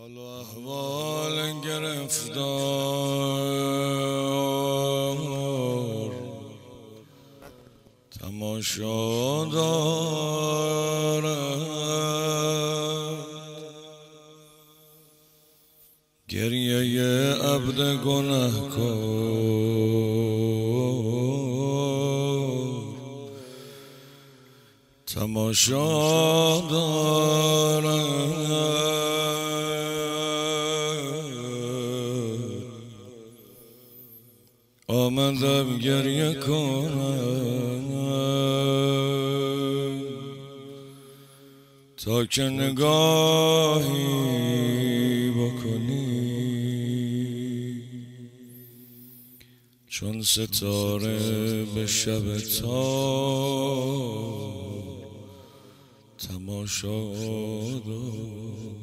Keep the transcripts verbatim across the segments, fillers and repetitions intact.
حال و احوال گرفتار تماشا دارد، گریه عبد گنهکار تماشا دارد. آمدم گریه کنم تا که نگاهی بکنی، چون ستاره به شب تار تماشا دار.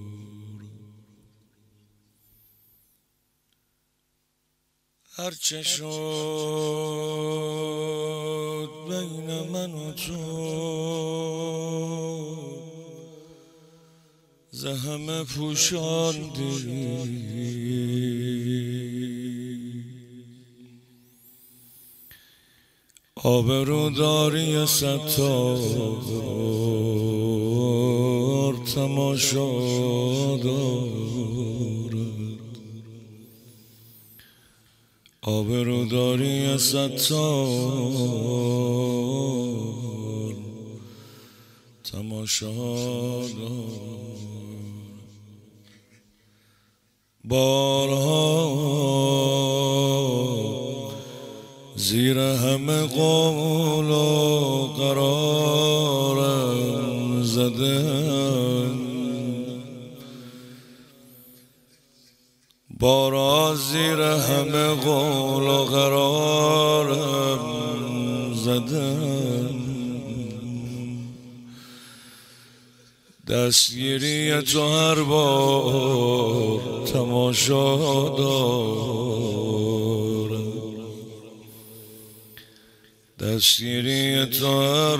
هرچه شد بین من و تو ز همه پوشاندی، آبروداری ستار تماشا دارد، آبروداری ستار تماشا دارد. بارها زیر همه قول و قرارم زدن، بارها زیر همه قول و قرارم زدن، دستگیری تو هر بار تماشا دارم، دستگیری تو هر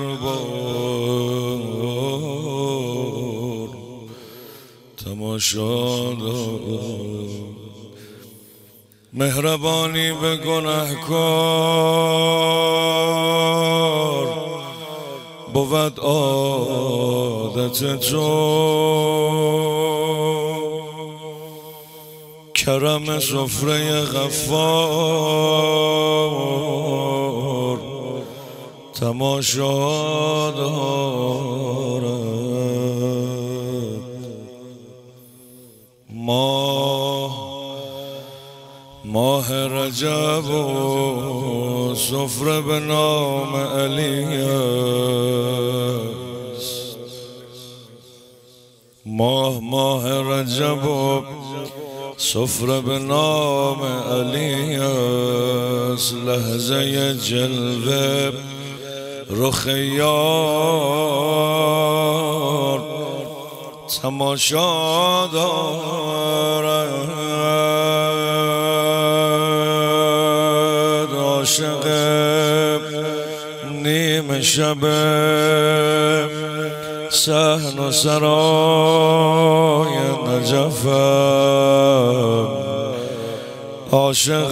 بار تماشا دارم. مهربانی به گنهکار بود عادت تو، کرم سفره غفار تماشا دارد. ماه ماه رجب و سفره به نام علی است، ماه ماه رجب و سفره به نام علی است، لحظه جلوه رخ یار تماشا دارد. عاشق نیم شب صحن و سرای نجفم، عاشق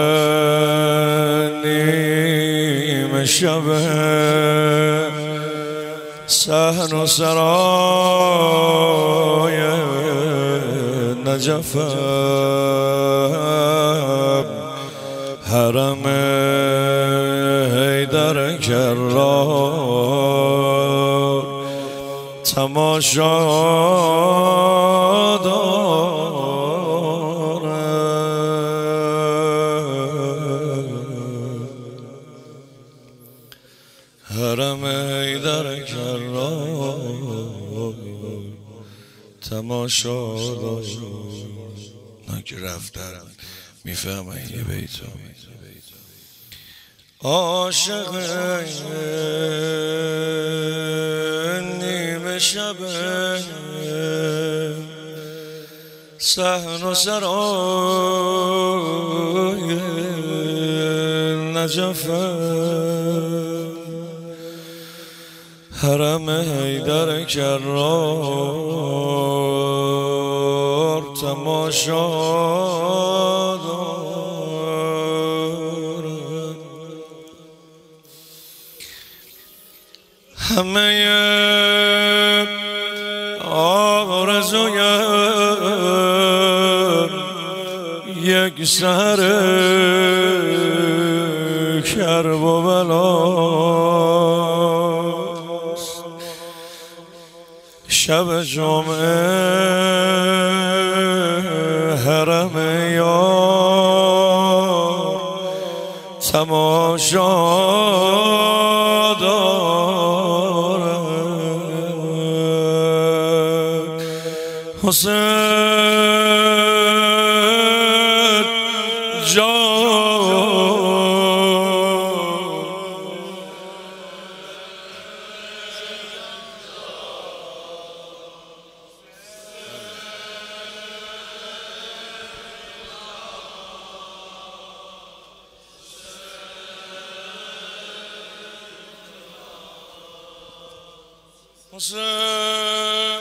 نیم شب صحن و سرای نجفم، حرم حیدر کرار تماشا دارد، حرم حیدر کرار تماشا دارد. نه که رفتن میفهمن یه بیتو. عاشق نیم شب صحن و سرای نجفم، حرم حیدر کرار تماشا دارد همه آرزویم یک سر کرب و بلاست شب جمعه حرم یار تماشا دارد حسین جان حسین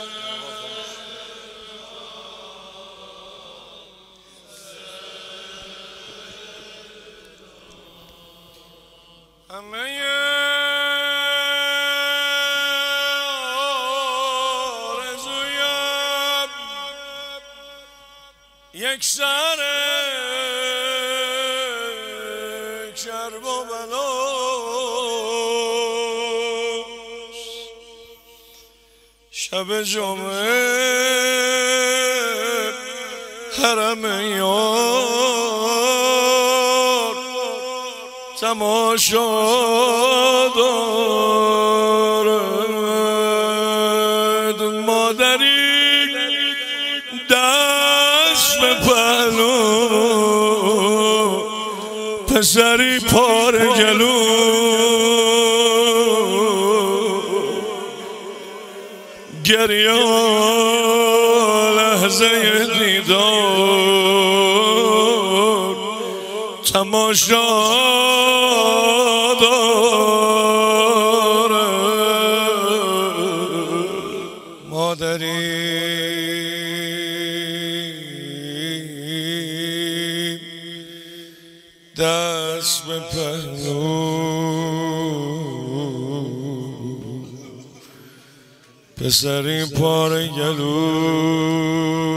همه آرزویم یک سر کرب و بلاست شب جمعه حرم یار تماشا دارد مادری دست به پهلو پسری پاره گلو گریه لحظه دیدار تماشا دارد مادری دست به پهلو پسری پاره گلو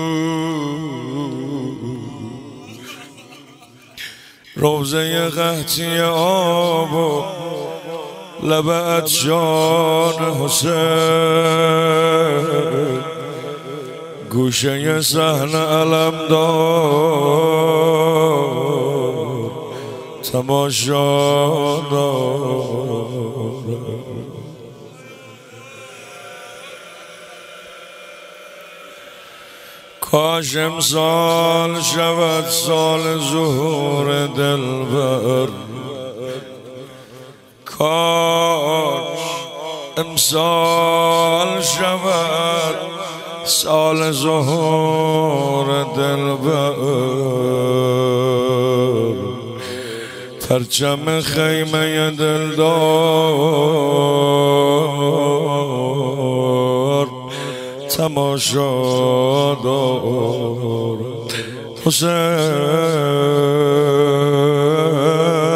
روزه قحطی آب و لب عطشان حسین گوشه صحنه علم دار تماشا دار کاش امسال شود سال ظهور دلبر کاش امسال شود سال ظهور دلبر پرچم خیمه دلدار تماشا دارد حسین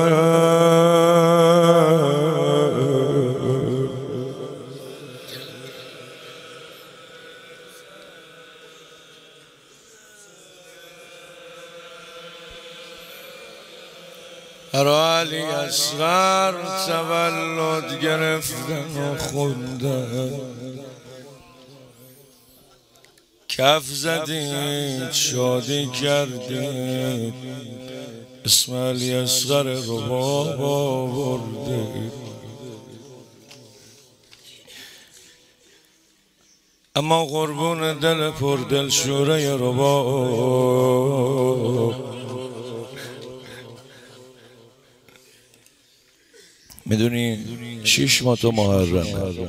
علی اصغر تولد گرفتن و خوندن کف زدید شادی کردید اسم علی اصغر رباب آوردید اما قربون دل پر دل شوره رباب میدونی شیش ماه تو محرم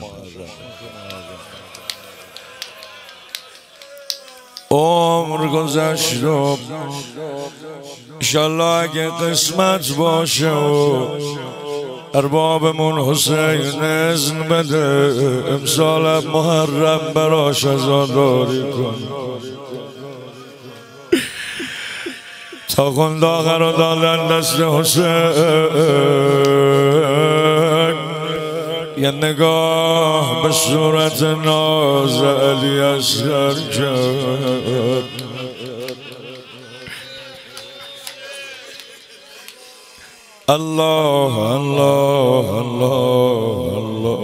عمر گذشت و انشالله اگه قسمت باشه و اربابمون حسین اذن بده امسال محرم براش عزاداری کن تا قنداق رو دادن دست حسین، یه نگاه به صورت ناز علی اصغر کرد. الله الله الله الله.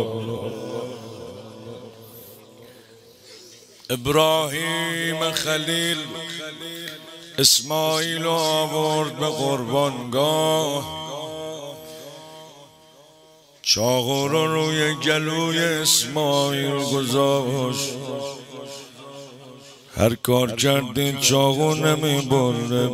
ابراهیم خلیل اسماعیل آورد به قربانگاه، چاقو رو روی گلوی اسماعیل گذاشت. هر کار کردین چاقو نمی بره.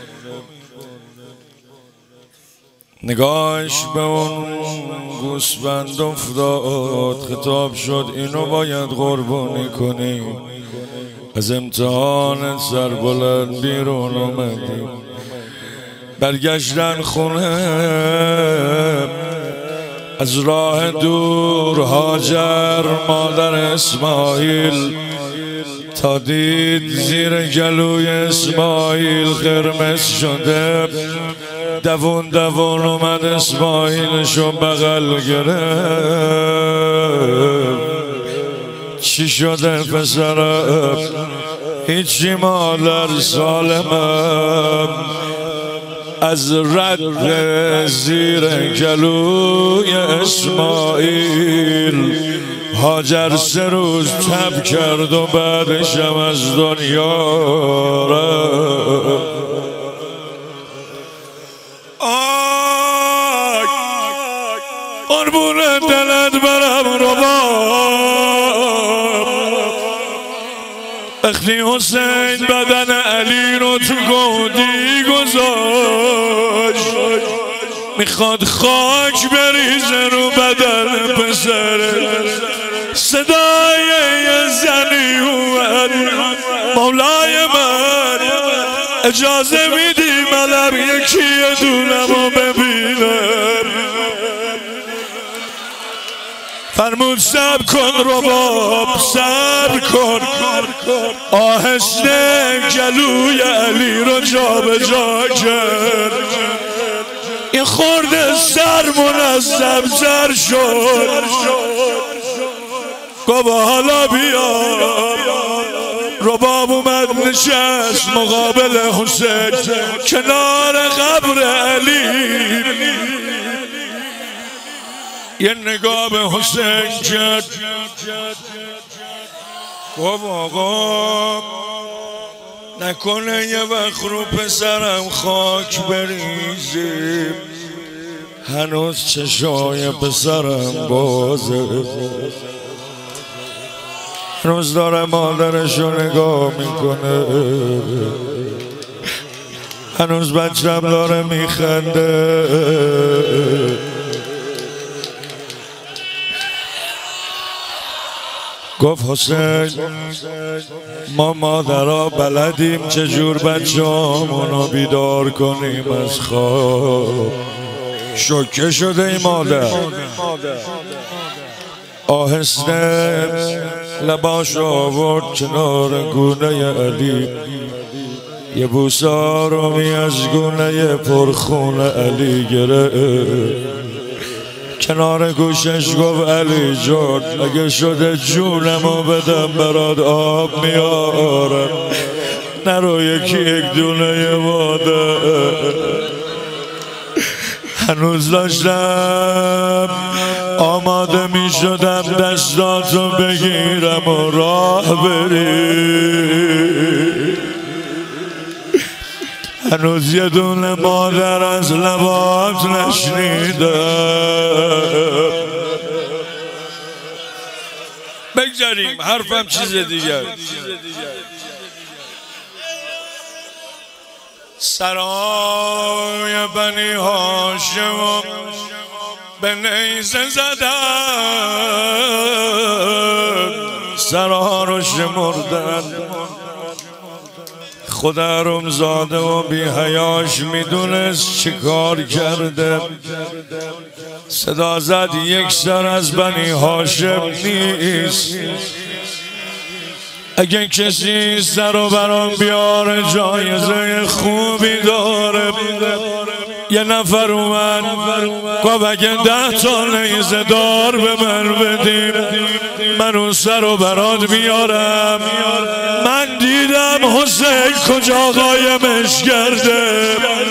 نگاهش به اون گوسفند افتاد، خطاب شد اینو باید قربانی کنی. از امتحان سربلند بیرون آمدی. برگشتن خونه، از راه دور هاجر مادر اسماعیل تا دید زیر گلوی اسماعیل قرمز شده، دوون دوون اومد اسماعیلشو بغل گرفت. چی شده پسرم؟ هیچی مادر، سالمم. از رد زیر گلوی اسماعیل هاجر سه روز تب کرد و بعدشم از دنیا رفت. آی قربون دلت برم رباب، وقتی حسین بدن علی رو تو گودی گذاشت، میخواد خاک بریزه رو بدن پسره، صدای یه زنی اومد مولای من اجازه میدی منم یکی دونمو ببینم؟ فرمود صبر کن رباب، صبر کن. آهسته گلوی علی رو جا به جا کرد. این خورده سر منظم سر شد. گفت حالا بیا. رباب اومد نشست مقابل حسین کنار قبر علی. یه نگاه به حسین کرد، گفت آقا نکنه یه وقت رو پسرم خاک بریزیم، هنوز چشای پسرم بازه، هنوز داره مادرشو نگاه میکنه، هنوز بچم داره میخنده. گفت حسین ما مادرها بلدیم چجور بچه همونو بیدار کنیم از خواب. شوکه شده ای مادر. آهسته لباش آورد کنار گونه علی، یه بوسه آرومی از گونه پرخون علی گرفت. کنار گوشش گفت علی جان اگه شده جونمو بدم برات آب میارم، نرو یکی یک دونه مادر. هنوز داشتم آماده می شدم دستاتو بگیرم و راه بری، هنوز یه دونه مادر از لبات نشنیدم. بگذاریم حرفم چیز دیگر. سرای بنی هاشم به نیزه زدن، سرها رو شمردن. خود حرومزاده و بی حیاش میدونست چی کار کرده. صدا زد یک سر از بنی هاشم نیست. اگه کسی سر و برام بیاره جایزه خوبی داره. یه نفر اومد گفت اگه ده تا نیزه دار به من بدیم من اون سر و برات میارم. من دیدم حسین کجا قایمش کرده.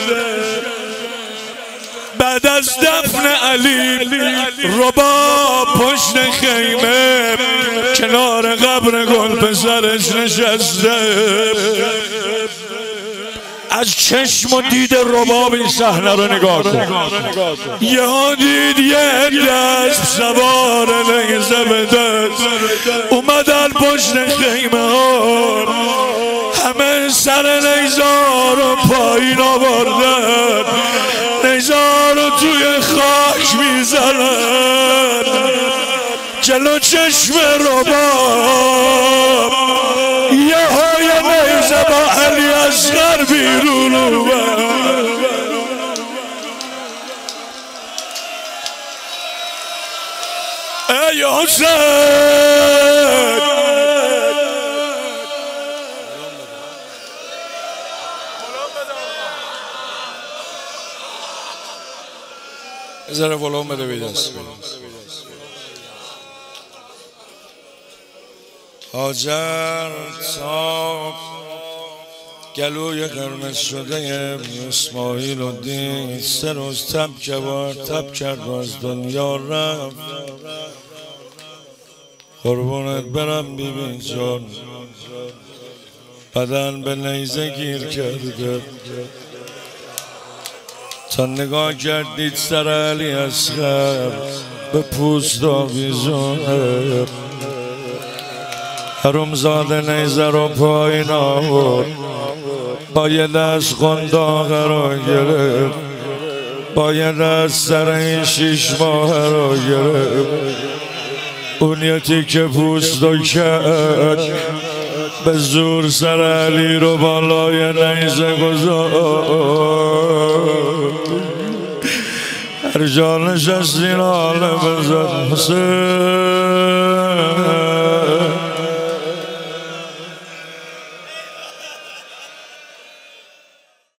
بعد از دفن علی رباب پشت خیمه کنار قبر گل پسرش نشسته. از چشم و دید رباب این صحنه رو نگاه کن. یه دید یه دست سوار نیزه به دست اومدن پشت خیمه ها. همه سر نیزه رو پایین آوردن، نیزه رو توی خاک میزنن جلو چشم رباب. یه های نیزه با علی اصغر بیرون اومد. ای حسین ازاره ولوم بده بیدست. هاجر تا گلوی قرمز شده اسماعیل و دید سه روز تب کبار تب کرد و از دنیا رفت. قربونت برم بیبی جان بدن به نیزه گیر کرده. تا نگاه کردید سر علی اصغر به پوست آویزونه. حرومزاده نیزه رو پایین آورد با یه دست قنداقه رو گرفت با یه دست سر این شیش ماه رو گرفت. اون یه تیکه پوست رو کرد به زور سر علی رو بالای نیزه گذاشت. هر جا نشستین حاله بزن حسین